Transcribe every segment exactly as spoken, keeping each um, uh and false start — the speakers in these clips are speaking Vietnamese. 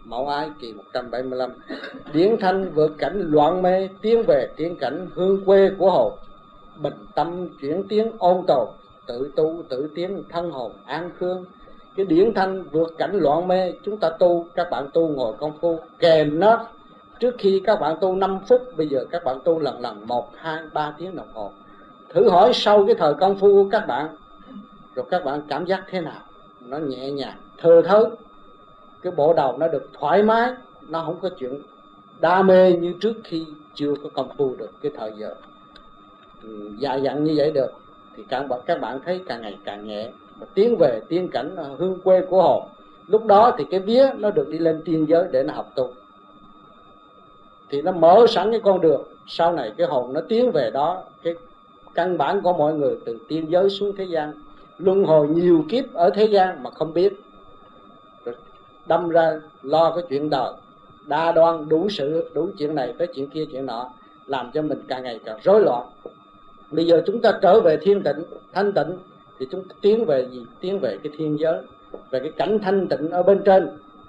Mẫu Ái kỳ một trăm bảy mươi lăm. Điển thanh vượt cảnh loạn mê, tiến về tiến cảnh hương quê của hồn. Bình tâm chuyển tiến ôn tồn, tự tu tự tiến thân hồn an khương. Cái điển thanh vượt cảnh loạn mê, chúng ta tu, các bạn tu ngồi công phu kèm nó. Trước khi các bạn tu năm phút, bây giờ các bạn tu lần lần một, hai, ba tiếng đồng hồ. Thử hỏi sau cái thời công phu của các bạn, rồi các bạn cảm giác thế nào? Nó nhẹ nhàng, thơ thớt. Cái bộ đầu nó được thoải mái, nó không có chuyện đam mê như trước khi chưa có công phu được cái thời giờ dài dặn như vậy được. Thì các bạn, các bạn thấy càng ngày càng nhẹ, và tiến về tiên cảnh hương quê của hồn. Lúc đó thì cái vía nó được đi lên tiên giới để nó học tu, thì nó mở sẵn cái con đường. Sau này cái hồn nó tiến về đó. Cái căn bản của mọi người từ tiên giới xuống thế gian, luân hồi nhiều kiếp ở thế gian mà không biết, rồi đâm ra lo cái chuyện đời, đa đoan đủ sự, đủ chuyện này tới chuyện kia chuyện nọ, làm cho mình càng ngày càng rối loạn. Bây giờ chúng ta trở về thiên tịnh, thanh tịnh, thì chúng ta tiến về gì? Tiến về cái thiên giới, về cái cảnh thanh tịnh ở bên trên.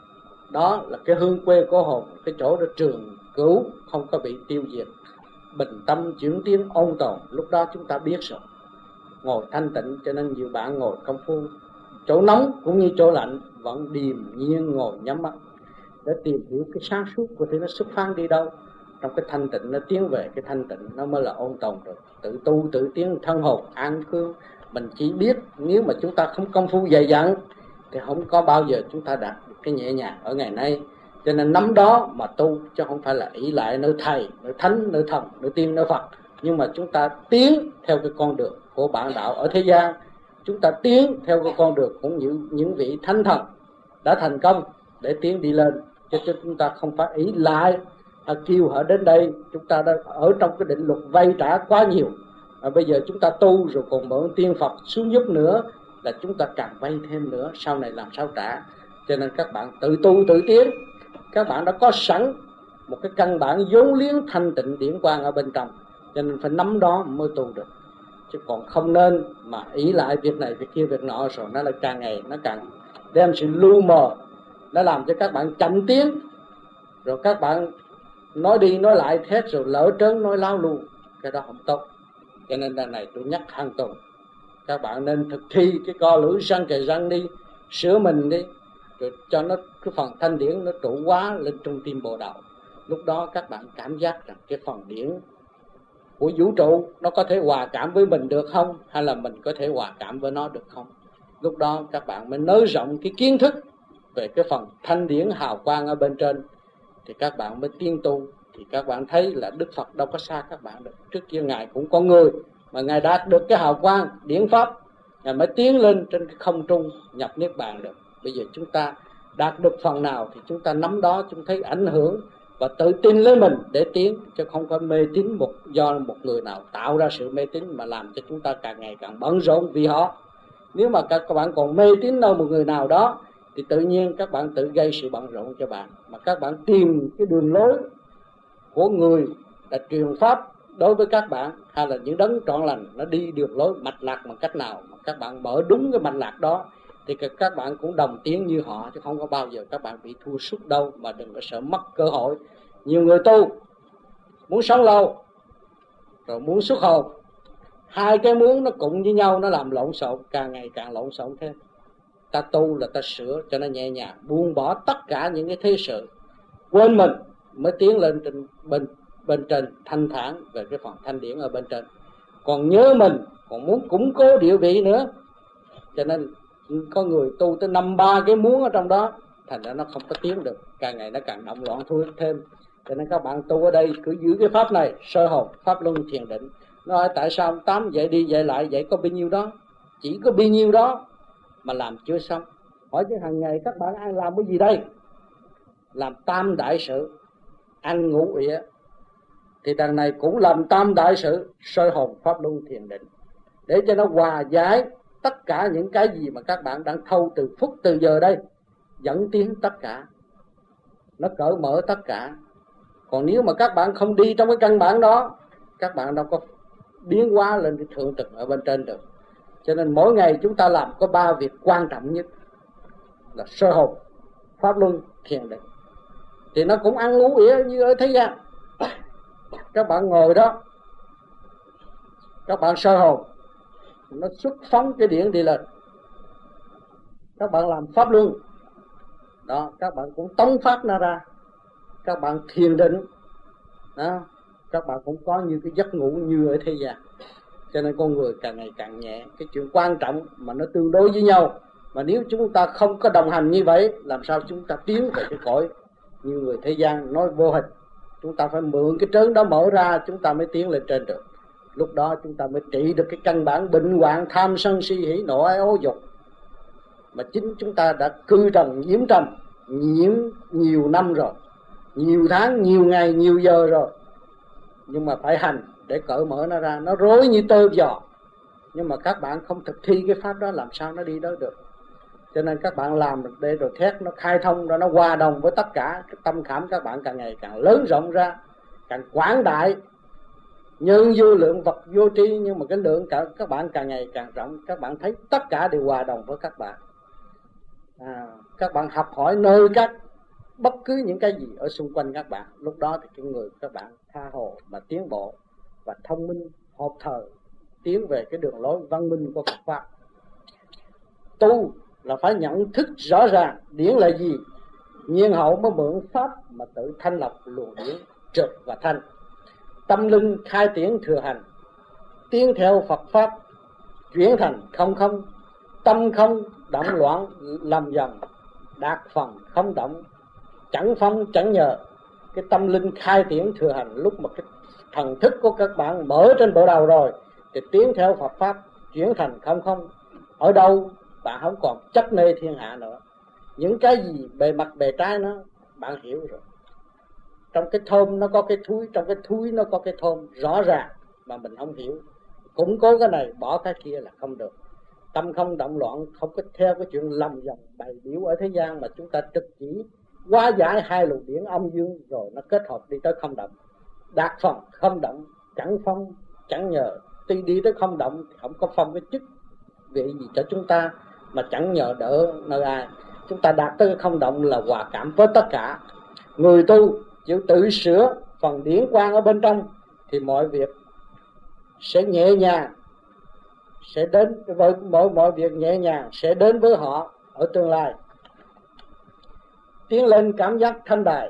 Đó là cái hương quê của hồn, cái chỗ đó trường cửu, không có bị tiêu diệt. Bình tâm chuyển tiến ôn tồn, lúc đó chúng ta biết rồi. Ngồi thanh tịnh, cho nên nhiều bạn ngồi công phu chỗ nóng cũng như chỗ lạnh vẫn điềm nhiên ngồi nhắm mắt để tìm hiểu cái sáng suốt của thế nó xuất phát đi đâu. Trong cái thanh tịnh nó tiến về cái thanh tịnh, nó mới là ôn tồn rồi. Tự tu tự tiến thân hồn an khương. Mình chỉ biết nếu mà chúng ta không công phu dày dặn thì không có bao giờ chúng ta đạt được cái nhẹ nhàng ở ngày nay. Cho nên nắm đó mà tu, chứ không phải là ỷ lại nơi thầy, nơi thánh, nơi thần, nơi tiên, nơi Phật. Nhưng mà chúng ta tiến theo cái con đường của bản đạo ở thế gian. Chúng ta tiến theo cái con đường cũng như những vị thánh thần đã thành công để tiến đi lên. Cho nên chúng ta không phải ỷ lại à, kêu họ đến đây. Chúng ta đã ở trong cái định luật vay trả quá nhiều. À, bây giờ chúng ta tu rồi còn mượn tiên Phật xuống giúp nữa, là chúng ta càng vay thêm nữa, sau này làm sao trả. Cho nên các bạn tự tu tự tiến. Các bạn đã có sẵn một cái căn bản vốn liếng thanh tịnh điển quang ở bên trong, cho nên phải nắm đó mới tu được. Chứ còn không nên mà ý lại việc này việc kia việc nọ, rồi nó là càng ngày nó càng đem sự lu mờ, nó làm cho các bạn chậm tiến, rồi các bạn nói đi nói lại thét rồi lỡ trớn nói láo luôn, cái đó không tốt. Cho nên lần này tôi nhắc hàng tuần các bạn nên thực thi cái co lưỡi răng kề răng đi, sửa mình đi, rồi cho nó cái phần thanh điển nó trụ quá lên trung tim bộ đầu. Lúc đó các bạn cảm giác rằng cái phần điển của vũ trụ nó có thể hòa cảm với mình được không, hay là mình có thể hòa cảm với nó được không. Lúc đó các bạn mới nới rộng cái kiến thức về cái phần thanh điển hào quang ở bên trên, thì các bạn mới tiến tu. Thì các bạn thấy là Đức Phật đâu có xa các bạn được. Trước kia Ngài cũng có người mà Ngài đạt được cái hào quang điển pháp, Ngài mới tiến lên trên cái không trung nhập niết bàn được. Bây giờ chúng ta đạt được phần nào thì chúng ta nắm đó, chúng thấy ảnh hưởng và tự tin lấy mình để tiến, chứ không có mê tín một do một người nào tạo ra sự mê tín mà làm cho chúng ta càng ngày càng bận rộn vì họ. Nếu mà các bạn còn mê tín đâu một người nào đó thì tự nhiên các bạn tự gây sự bận rộn cho bạn. Mà các bạn tìm cái đường lối của người đã truyền pháp đối với các bạn, hay là những đấng trọn lành nó đi đường lối mạch lạc bằng cách nào mà các bạn mở đúng cái mạch lạc đó, thì các bạn cũng đồng tiến như họ, chứ không có bao giờ các bạn bị thua sút đâu. Mà đừng có sợ mất cơ hội. Nhiều người tu muốn sống lâu rồi muốn xuất hồn, hai cái muốn nó cùng với nhau, nó làm lộn xộn, càng ngày càng lộn xộn thêm. Ta tu là ta sửa cho nó nhẹ nhàng, buông bỏ tất cả những cái thế sự, quên mình mới tiến lên trên bên bên trên thanh thản về cái phần thanh điển ở bên trên. Còn nhớ mình, còn muốn củng cố địa vị nữa, cho nên có người tu tới năm ba cái muốn ở trong đó, thành ra nó không có tiến được, càng ngày nó càng động loạn thui thêm. Cho nên các bạn tu ở đây cứ giữ cái pháp này, soi hồn, pháp luân thiền định. Nói tại sao ông Tám dạy đi dạy lại, dạy có bao nhiêu đó, chỉ có bao nhiêu đó mà làm chưa xong. Hỏi chứ hàng ngày các bạn ai làm cái gì đây? Làm tam đại sự, ăn ngủ ỉa, thì đằng này cũng làm tam đại sự, soi hồn, pháp luân thiền định, để cho nó hòa giải tất cả những cái gì mà các bạn đang thâu từ phút từ giờ đây, dẫn tiến tất cả, nó cởi mở tất cả. Còn nếu mà các bạn không đi trong cái căn bản đó, các bạn đâu có biến hóa lên cái thượng tầng ở bên trên được. Cho nên mỗi ngày chúng ta làm có ba việc quan trọng nhất là soi hồn, pháp luân, thiền định. thì nó cũng ăn ngủ ỉa như ở thế gian. Các bạn ngồi đó, các bạn soi hồn, nó xuất phóng cái điển đi lên. Các bạn làm pháp luân đó, các bạn cũng tống phát nó ra. Các bạn thiền định đó, các bạn cũng có như cái giấc ngủ như ở thế gian. Cho nên con người càng ngày càng nhẹ. Cái chuyện quan trọng mà nó tương đối với nhau, mà nếu chúng ta không có đồng hành như vậy, làm sao chúng ta tiến về cái cõi như người thế gian nói vô hình. Chúng ta phải mượn cái trớn đó mở ra, chúng ta mới tiến lên trên được. Lúc đó chúng ta mới trị được cái căn bản bệnh hoạn tham sân si hỉ nộ ái ố dục mà chính chúng ta đã cư trần nhiễm trần, nhiễm nhiều năm rồi, nhiều tháng, nhiều ngày, nhiều giờ rồi. Nhưng mà phải hành để cởi mở nó ra. Nó rối như tơ giò, nhưng mà các bạn không thực thi cái pháp đó, làm sao nó đi đó được. Cho nên các bạn làm để rồi thét nó khai thông ra, nó hòa đồng với tất cả. Cái tâm khảm các bạn càng ngày càng lớn rộng ra, càng quảng đại. Nhân vô lượng, vật vô tri, nhưng mà cái lượng cả các bạn càng ngày càng rộng. Các bạn thấy tất cả đều hòa đồng với các bạn. À, các bạn học hỏi nơi các bất cứ những cái gì ở xung quanh các bạn. Lúc đó thì cái người các bạn tha hồ mà tiến bộ và thông minh, hợp thời, tiến về cái đường lối văn minh của Phật pháp. Tu là phải nhận thức rõ ràng điển là gì, nhiên hậu mới mượn pháp mà tự thanh lọc luồng điển trực và thanh. Tâm linh khai triển thừa hành, tiến theo Phật pháp, chuyển thành không không. Tâm không động loạn làm dần, đạt phần không động, chẳng phong chẳng nhờ. Cái tâm linh khai triển thừa hành, lúc mà cái thần thức của các bạn mở trên bộ đầu rồi thì tiến theo Phật pháp, chuyển thành không không. Ở đâu bạn không còn chấp mê thiên hạ nữa. Những cái gì bề mặt bề trái nó bạn hiểu rồi. Trong cái thơm nó có cái thúi, trong cái thúi nó có cái thơm rõ ràng mà mình không hiểu. Củng cố cái này bỏ cái kia là không được. Tâm không động loạn, không có theo cái chuyện lầm dòng bày biểu ở thế gian, mà chúng ta trực chỉ hóa giải hai luồng điển âm dương rồi nó kết hợp đi tới không động. Đạt phần không động, chẳng phong chẳng nhờ. Tuy đi tới không động thì không có phong cái chức vị gì cho chúng ta, mà chẳng nhờ đỡ nơi ai. Chúng ta đạt tới không động là hòa cảm với tất cả. Người tu chịu tự sửa phần điển quang ở bên trong thì mọi việc sẽ nhẹ nhàng, sẽ đến với mọi mọi việc nhẹ nhàng sẽ đến với họ ở tương lai. Tiến lên cảm giác thanh đài,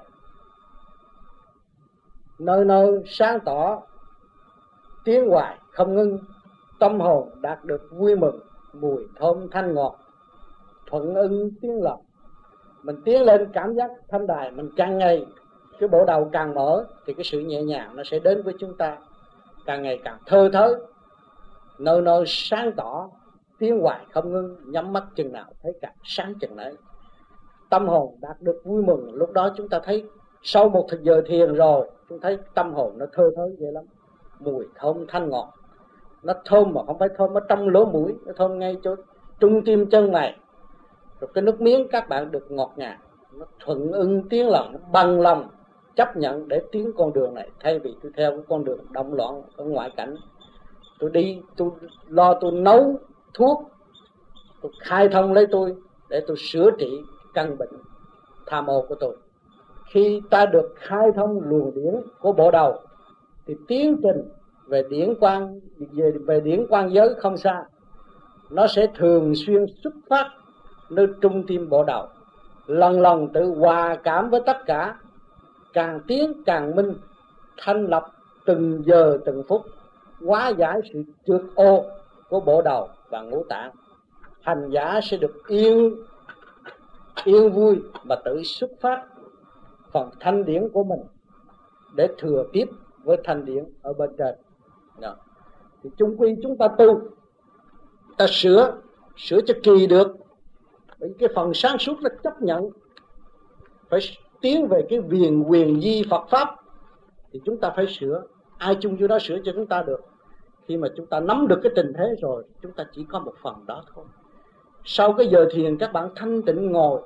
nơi nơi sáng tỏ, tiến hoài không ngưng. Tâm hồn đạt được vui mừng, mùi thơm thanh ngọt, thuận ưng tiếng lòng. Mình tiến lên cảm giác thanh đài, mình càng ngày cái bộ đầu càng mở thì cái sự nhẹ nhàng nó sẽ đến với chúng ta, càng ngày càng thơ thới, nơi nơi sáng tỏ, tiến hoài không ngưng. Nhắm mắt chừng nào thấy càng sáng chừng nấy. Tâm hồn đạt được vui mừng, lúc đó chúng ta thấy sau một thời giờ thiền rồi, chúng thấy tâm hồn nó thơ thới dễ lắm, mùi thơm thanh ngọt. Nó thơm mà không phải thơm ở trong lỗ mũi, nó thơm ngay chỗ trung tim chân này. Rồi cái nước miếng các bạn được ngọt ngào, nó thuận ưng tiếng lòng, nó bằng lòng chấp nhận để tiến con đường này, thay vì tôi theo cái con đường động loạn ở ngoại cảnh. Tôi đi, tôi lo tôi nấu thuốc, tôi khai thông lấy tôi để tôi sửa trị căn bệnh tham ô của tôi. Khi ta được khai thông luồng điển của bộ đầu thì tiến trình về điển quang, về, về điển quang giới không xa. Nó sẽ thường xuyên xuất phát nơi trung tim bộ đầu, lần lần tự hòa cảm với tất cả, càng tiến càng minh, thanh lập từng giờ từng phút, hóa giải sự trượt ô của bộ đầu và ngũ tạng. Hành giả sẽ được yên yên vui mà tự xuất phát phần thanh điển của mình để thừa tiếp với thanh điển ở bên trên. Đó. Thì chung quy chúng ta tu, ta sửa sửa cho kỳ được. Bởi cái phần sáng suốt nó chấp nhận phải tiến về cái viền quyền di Phật pháp thì chúng ta phải sửa. Ai chung vô đó sửa cho chúng ta được. Khi mà chúng ta nắm được cái tình thế rồi, chúng ta chỉ có một phần đó thôi. Sau cái giờ thiền các bạn thanh tịnh ngồi,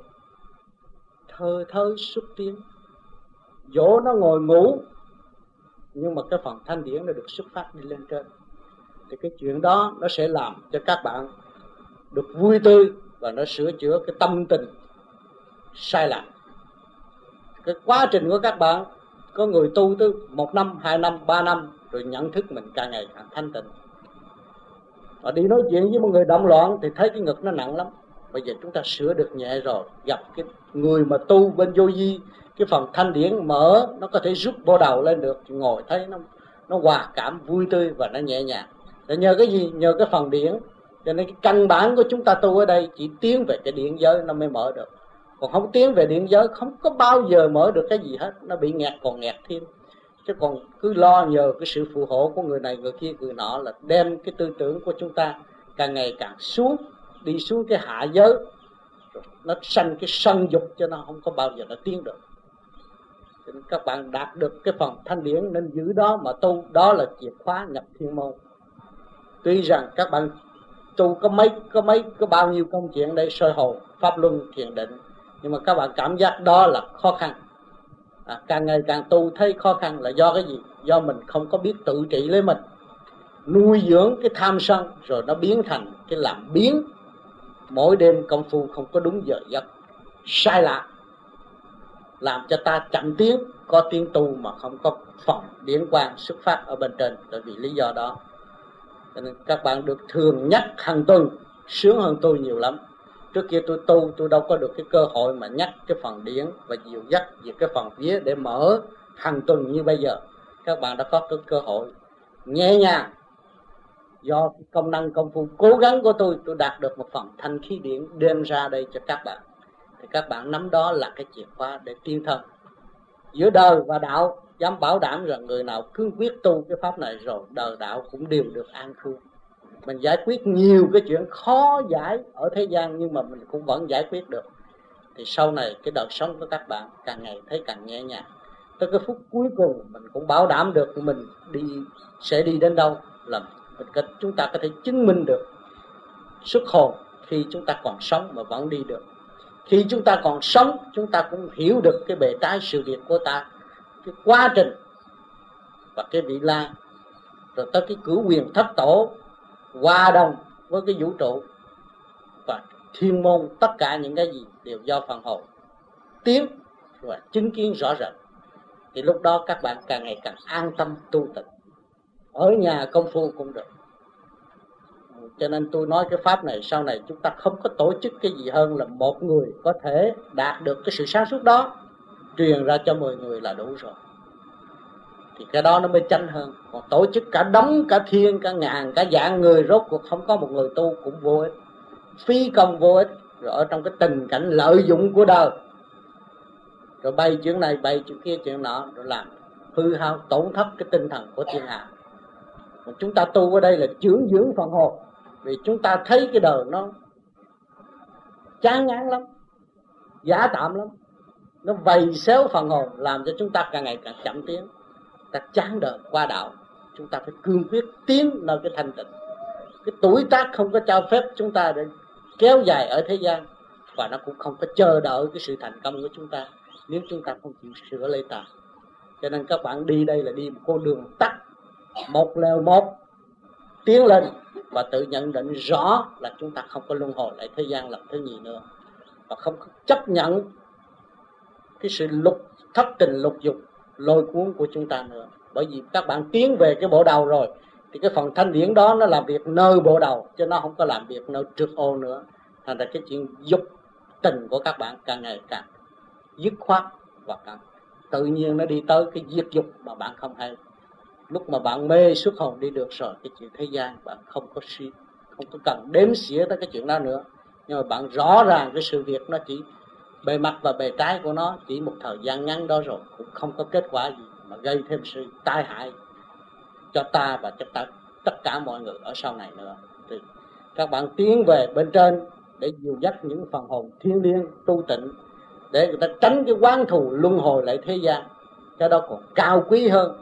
thơ thơ xuất tiến, dỗ nó ngồi ngủ, nhưng mà cái phần thanh điển nó được xuất phát đi lên trên. Thì cái chuyện đó nó sẽ làm cho các bạn được vui tươi, và nó sửa chữa cái tâm tình sai lạc. cái quá trình của các bạn, có người tu tới một năm, hai năm, ba năm rồi nhận thức mình càng ngày càng thanh tịnh. Và đi nói chuyện với một người động loạn thì thấy cái ngực nó nặng lắm. Bây giờ chúng ta sửa được nhẹ rồi, gặp cái người mà tu bên vô vi, cái phần thanh điển mở, nó có thể rút bộ đầu lên được, ngồi thấy nó nó hòa cảm, vui tươi và nó nhẹ nhàng. Để nhờ cái gì? Nhờ cái phần điển. Cho nên cái căn bản của chúng ta tu ở đây chỉ tiến về cái điển giới nó mới mở được. Còn không tiến về điển giới không có bao giờ mở được cái gì hết, nó bị nghẹt còn nghẹt thêm. Chứ còn cứ lo nhờ cái sự phù hộ của người này người kia người nọ là đem cái tư tưởng của chúng ta càng ngày càng xuống, đi xuống cái hạ giới, nó sanh cái sân dục cho nó không có bao giờ nó tiến được. Cho nên các bạn đạt được cái phần thanh điển nên giữ đó mà tu, đó là chìa khóa nhập thiên môn. Tuy rằng các bạn tu có mấy có mấy có bao nhiêu công chuyện đây, soi hồn, pháp luân, thiền định, nhưng mà các bạn cảm giác đó là khó khăn. À, càng ngày càng tu thấy khó khăn là do cái gì? Do mình không có biết tự trị lấy mình, nuôi dưỡng cái tham sân rồi nó biến thành cái làm biến. Mỗi đêm công phu không có đúng giờ giấc, sai lạc, làm cho ta chậm tiến. Có tiến tu mà không có phần điển quang xuất phát ở bên trên, tại vì lý do đó. Cho nên các bạn được thường nhắc hàng tuần, sướng hơn tôi nhiều lắm. Trước kia tôi tu, tôi đâu có được cái cơ hội mà nhắc cái phần điển và dìu dắt về cái phần vía để mở hàng tuần như bây giờ. Các bạn đã có cái cơ hội nhẹ nhàng. Do cái công năng công phu cố gắng của tôi, tôi đạt được một phần thanh khí điển đem ra đây cho các bạn. Thì các bạn nắm đó là cái chìa khóa để tiến thân. Giữa đời và đạo, dám bảo đảm rằng người nào cương quyết tu cái pháp này rồi, đời đạo cũng đều được an cư. Mình giải quyết nhiều cái chuyện khó giải ở thế gian nhưng mà mình cũng vẫn giải quyết được. Thì sau này cái đời sống của các bạn càng ngày thấy càng nhẹ nhàng. Tới cái phút cuối cùng mình cũng bảo đảm được mình đi sẽ đi đến đâu, là chúng ta có thể chứng minh được xuất hồn khi chúng ta còn sống mà vẫn đi được. Khi chúng ta còn sống, chúng ta cũng hiểu được cái bề trái sự việc của ta, cái quá trình và cái vị la, rồi tới cái cửu quyền thất tổ hòa đồng với cái vũ trụ và thiên môn. Tất cả những cái gì đều do phần hồn tiến và chứng kiến rõ rệt. Thì lúc đó các bạn càng ngày càng an tâm tu tịnh, ở nhà công phu cũng được. Cho nên tôi nói cái pháp này sau này chúng ta không có tổ chức cái gì hơn là một người có thể đạt được cái sự sáng suốt đó, truyền ra cho mười người là đủ rồi. Thì cái đó nó mới chánh hơn. Còn tổ chức cả đống, cả thiên, cả ngàn, cả vạn người, rốt cuộc không có một người tu cũng vô ích, phí công vô ích. Rồi ở trong cái tình cảnh lợi dụng của đời, rồi bay chuyện này, bay chuyện kia, chuyện nọ, rồi làm hư hao, tổn thất cái tinh thần của thiên hạ. Còn chúng ta tu ở đây là dưỡng dưỡng phần hồn. Vì chúng ta thấy cái đời nó chán ngán lắm, giả tạm lắm, nó vầy xéo phần hồn, làm cho chúng ta càng ngày càng chậm tiến. Ta chán đời qua đạo, chúng ta phải cương quyết tiến nơi cái thanh tịnh. Cái tuổi tác không có cho phép chúng ta để kéo dài ở thế gian, và nó cũng không có chờ đợi cái sự thành công của chúng ta nếu chúng ta không chịu sửa lấy ta. Cho nên các bạn đi đây là đi một con đường tắt, một lèo một tiến lên, và tự nhận định rõ là chúng ta không có luân hồi lại thế gian lần thứ nhì nữa, và không có chấp nhận cái sự lục thất tình lục dục lôi cuốn của chúng ta nữa. Bởi vì các bạn tiến về cái bộ đầu rồi thì cái phần thanh điển đó nó làm việc nơi bộ đầu, chứ nó không có làm việc nơi trượt ô nữa. Thành ra cái chuyện dục tình của các bạn càng ngày càng dứt khoát, và càng tự nhiên nó đi tới cái diệt dục mà bạn không hay. Lúc mà bạn mê xuất hồn đi được rồi, cái chuyện thế gian bạn không có suy, không có cần đếm xỉa tới cái chuyện đó nữa. Nhưng mà bạn rõ ràng cái sự việc nó chỉ bề mặt và bề trái của nó chỉ một thời gian ngắn đó rồi, cũng không có kết quả gì mà gây thêm sự tai hại cho ta và cho ta, tất cả mọi người ở sau này nữa. Thì các bạn tiến về bên trên để dìu dắt những phần hồn thiên liêng tu tịnh, để người ta tránh cái oán thù luân hồi lại thế gian. Cái đó còn cao quý hơn.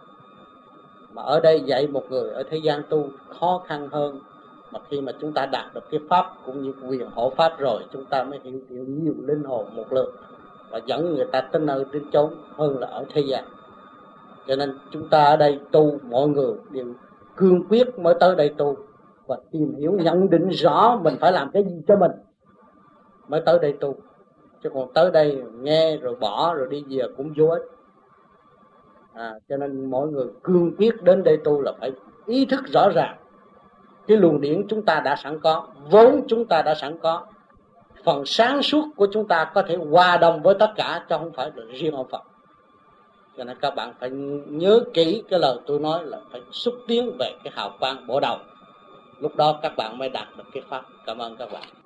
Mà ở đây dạy một người ở thế gian tu khó khăn hơn. Mà khi mà chúng ta đạt được cái pháp cũng như quyền hộ pháp rồi, chúng ta mới hiểu hiểu nhiều linh hồn một lượt và dẫn người ta tới nơi đến chốn hơn là ở thế gian. Cho nên chúng ta ở đây tu, mọi người đều cương quyết mới tới đây tu và tìm hiểu nhận định rõ mình phải làm cái gì cho mình mới tới đây tu. chứ còn tới đây nghe rồi bỏ rồi đi về cũng vô ích. À, cho nên mọi người cương quyết đến đây tu là phải ý thức rõ ràng cái luồng điển chúng ta đã sẵn có, vốn chúng ta đã sẵn có, phần sáng suốt của chúng ta có thể hòa đồng với tất cả, chứ không phải là riêng ông Phật. Cho nên các bạn phải nhớ kỹ cái lời tôi nói là phải xúc tiến về cái hào quang bộ đầu, lúc đó các bạn mới đạt được cái pháp. Cảm ơn các bạn.